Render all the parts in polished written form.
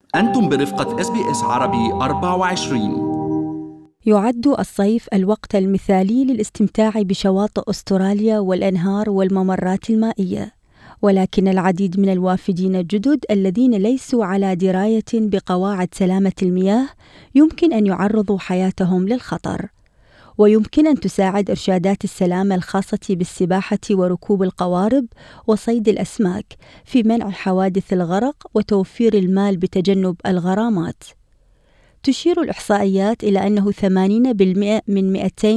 أنتم برفقة SBS عربي 24. يعد الصيف الوقت المثالي للاستمتاع بشواطئ أستراليا والأنهار والممرات المائية، ولكن العديد من الوافدين الجدد الذين ليسوا على دراية بقواعد سلامة المياه يمكن أن يعرضوا حياتهم للخطر. ويمكن أن تساعد إرشادات السلامة الخاصة بالسباحة وركوب القوارب وصيد الأسماك في منع حوادث الغرق وتوفير المال بتجنب الغرامات. تشير الإحصائيات إلى أنه 80% من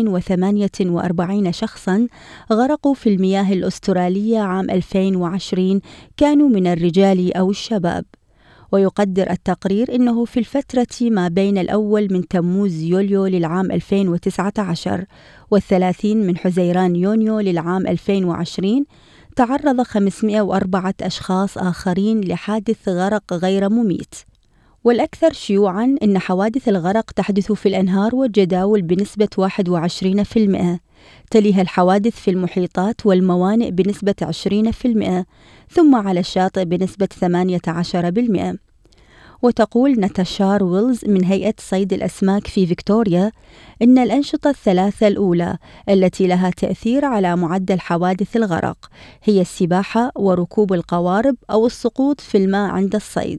248 شخصاً غرقوا في المياه الأسترالية عام 2020 كانوا من الرجال أو الشباب. ويقدر التقرير أنه في الفترة ما بين الأول من تموز يوليو للعام 2019 والثلاثين من حزيران يونيو للعام 2020 تعرض 504 أشخاص آخرين لحادث غرق غير مميت. والأكثر شيوعاً أن حوادث الغرق تحدث في الأنهار والجداول بنسبة 21%، تليها الحوادث في المحيطات والموانئ بنسبة 20%، ثم على الشاطئ بنسبة 18%. وتقول ناتاشار ويلز من هيئة صيد الأسماك في فيكتوريا إن الأنشطة الثلاثة الأولى التي لها تأثير على معدل حوادث الغرق هي السباحة وركوب القوارب أو السقوط في الماء عند الصيد.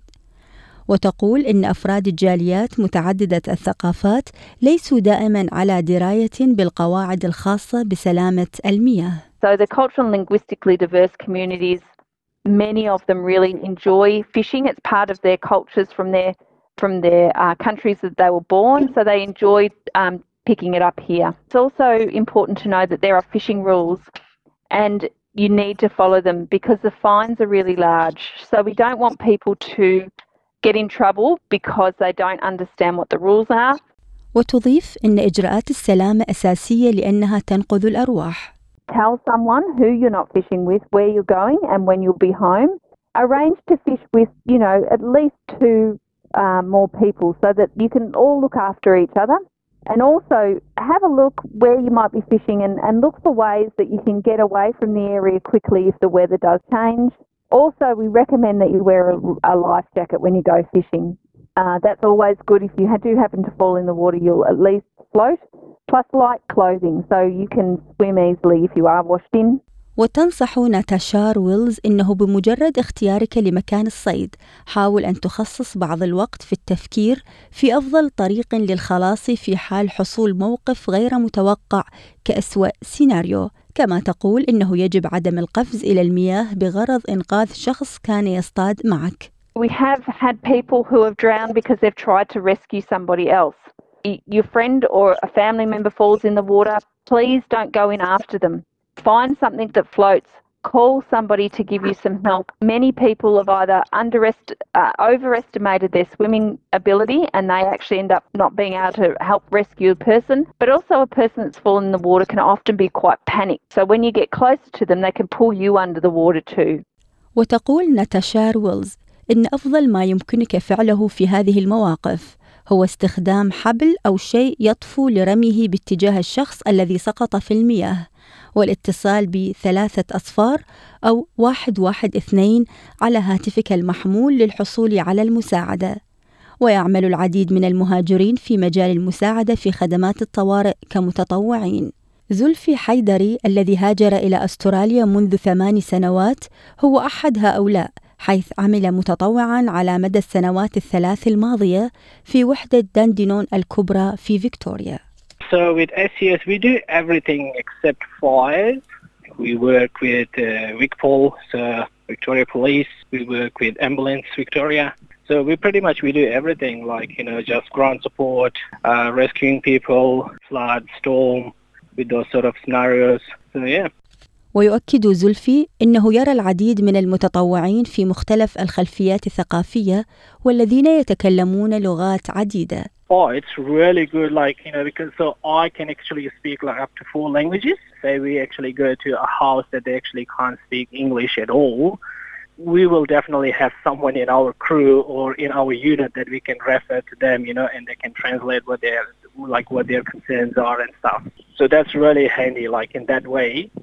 وتقول إن أفراد الجاليات متعددة الثقافات ليسوا دائما على دراية بالقواعد الخاصة بسلامة المياه. So the cultural and linguistically diverse communities, many of them really enjoy fishing. It's part of their cultures from their countries that they were born, so they enjoy picking it up here. It's also important to know that there are fishing rules and you need to follow them because the fines are really large. So we don't want people to get in trouble because they don't understand what the rules are. وتضيف إن إجراءات السلامة أساسية لأنها تنقذ الأرواح. Tell someone who you're not fishing with, where you're going and when you'll be home. Arrange to fish with, at least two more people so that you can all look after each other. And also have a look where you might be fishing and look for ways that you can get away from the area quickly if the weather does change. Also, we recommend that you wear a life jacket when you go fishing. That's always good. If you do happen to fall in the water, you'll at least float, plus light clothing so you can swim easily if you are washed in. وتنصح ناتاشار ويلز إنه بمجرد اختيارك لمكان الصيد حاول أن تخصص بعض الوقت في التفكير في أفضل طريق للخلاص في حال حصول موقف غير متوقع كأسوأ سيناريو. كما تقول إنه يجب عدم القفز إلى المياه بغرض إنقاذ شخص كان يصطاد معك. We have had people who have drowned because they've tried to rescue somebody else. Your friend or a family member falls in the water, please don't go in after them. Find something that floats. Call somebody to give you some help. Many people have either overestimated their swimming ability and they actually end up not being able to help rescue a person. But also a person that's fallen in the water can often be quite panicked. So when you get closer to them, they can pull you under the water too. وتقول ناتاشار ويلز إن أفضل ما يمكنك فعله في هذه المواقف هو استخدام حبل أو شيء يطفو لرميه باتجاه الشخص الذي سقط في المياه، والاتصال ب3 أصفار أو 112 على هاتفك المحمول للحصول على المساعدة. ويعمل العديد من المهاجرين في مجال المساعدة في خدمات الطوارئ كمتطوعين. زلفي حيدري الذي هاجر إلى أستراليا منذ 8 سنوات هو أحد هؤلاء، حيث عمل متطوعاً على مدى السنوات الثلاث الماضية في وحدة داندينون الكبرى في فيكتوريا. So with SCS we do everything except fires. We work with VicPol, so Victoria Police. We work with Ambulance Victoria. So we do everything like, just ground support, rescuing people, flood, storm, with those sort of scenarios. So yeah. ويؤكد زلفي إنه يرى العديد من المتطوعين في مختلف الخلفيات الثقافية والذين يتكلمون لغات عديدة. Oh, it's really good, because so I can actually speak up to 4 languages. Say we actually go to a house that they actually can't speak English at all. We will definitely have someone in our crew or in our unit that we can refer to them, and they can translate what their concerns are and stuff. So that's really handy, in that way.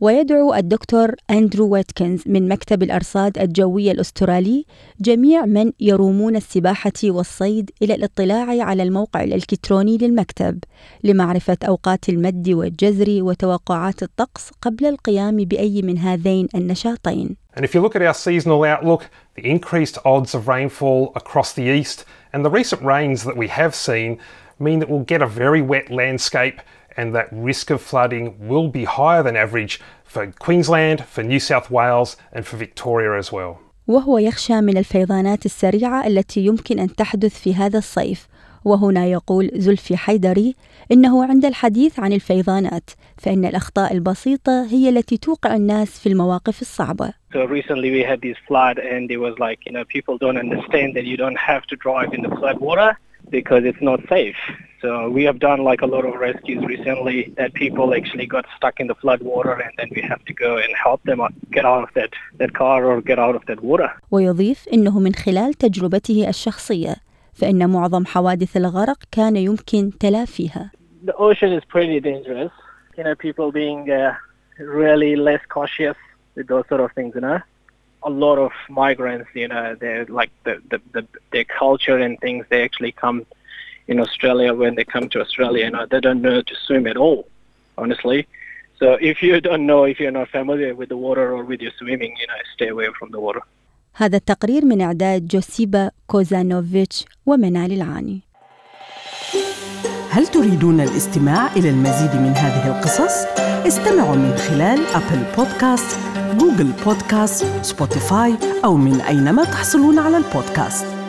ويدعو الدكتور أندرو واتكنز من مكتب الأرصاد الجوية الأسترالي جميع من يرومون السباحة والصيد إلى الاطلاع على الموقع الإلكتروني للمكتب لمعرفة أوقات المد والجزر وتوقعات الطقس قبل القيام بأي من هذين النشاطين. And if you look at our seasonal outlook, the increased odds of rainfall across the east and the recent rains that we have seen mean that we'll get a very wet landscape and that risk of flooding will be higher than average for Queensland, for New South Wales and for Victoria as well. وهو يخشى من الفيضانات السريعة التي يمكن أن تحدث في هذا الصيف. وهنا يقول زلفي حيدري إنه عند الحديث عن الفيضانات فإن الأخطاء البسيطة هي التي توقع الناس في المواقف الصعبة. So recently we had this flood and it was like, people don't understand that you don't have to drive in the flood water because it's not safe. So we have done like a lot of rescues recently that people actually got stuck in the flood water and then we have to go and help them get out of that car or get out of that water. ويضيف إنه من خلال تجربته الشخصية فإن معظم حوادث الغرق كان يمكن تلافيها. The ocean is pretty dangerous. People being really less cautious with those sort of things, A lot of migrants, they're like their culture and things, they actually come in Australia. When they come to Australia, they don't know to swim at all, honestly. So if you don't know, if you're not familiar with the water or with your swimming, stay away from the water. هذا التقرير من إعداد جوسيبا كوزانوفيتش ومنال العاني. هل تريدون الاستماع إلى المزيد من هذه القصص؟ استمعوا من خلال أبل بودكاست، جوجل بودكاست، سبوتيفاي أو من أينما تحصلون على البودكاست.